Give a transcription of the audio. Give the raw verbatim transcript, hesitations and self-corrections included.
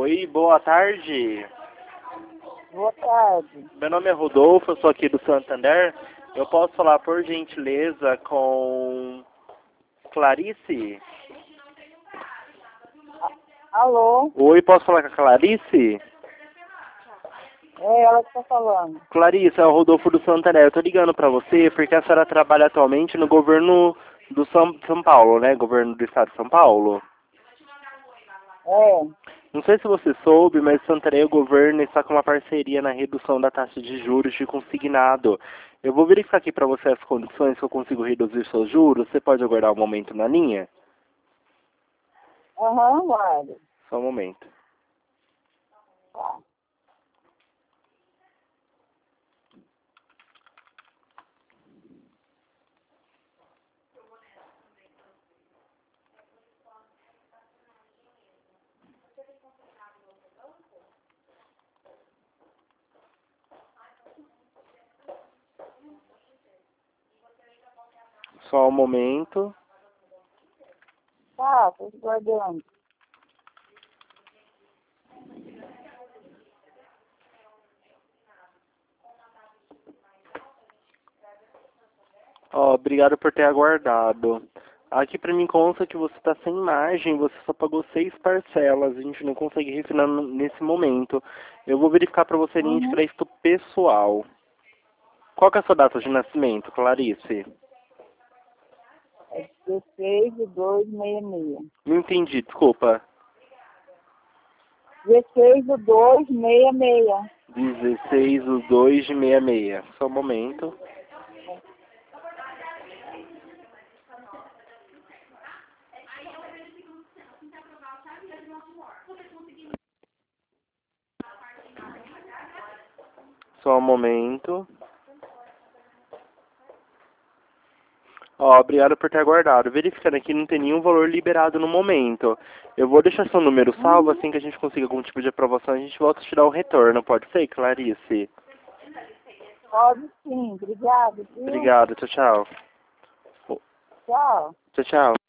Oi, boa tarde. Boa tarde. Meu nome é Rodolfo, eu sou aqui do Santander. Eu posso falar, por gentileza, com Clarice? Alô? Oi, posso falar com a Clarice? É ela que está falando. Clarice, é o Rodolfo do Santander. Eu tô ligando pra você porque a senhora trabalha atualmente no governo do São, São Paulo, né? Governo do estado de São Paulo. É. Não sei se você soube, mas Santarém, o governo está com uma parceria na redução da taxa de juros de consignado. Eu vou verificar aqui para você as condições que eu consigo reduzir seus juros. Você pode aguardar um momento na linha? Aham, guarda. Só um momento. Tá. Só um momento. Tá, tô te guardando. Ó, obrigado por ter aguardado. Aqui para mim consta que você está sem margem, você só pagou seis parcelas, a gente não consegue refinar no- nesse momento. Eu vou verificar para você a linha de Uhum. crédito pessoal. Qual que é a sua data de nascimento, Clarice? É dezesseis de dois de sessenta e seis. Não entendi, desculpa. dezesseis de dois de sessenta e seis. dezesseis do dois de sessenta e seis. Só um momento. Só um momento. Ó, obrigado por ter aguardado. Verificando aqui, não tem nenhum valor liberado no momento. Eu vou deixar seu número salvo, Uhum. assim que a gente consiga algum tipo de aprovação, a gente volta a te dar o retorno. Pode ser, Clarice? Pode sim, obrigado, viu? Obrigado, tchau, tchau. Tchau. Tchau, tchau.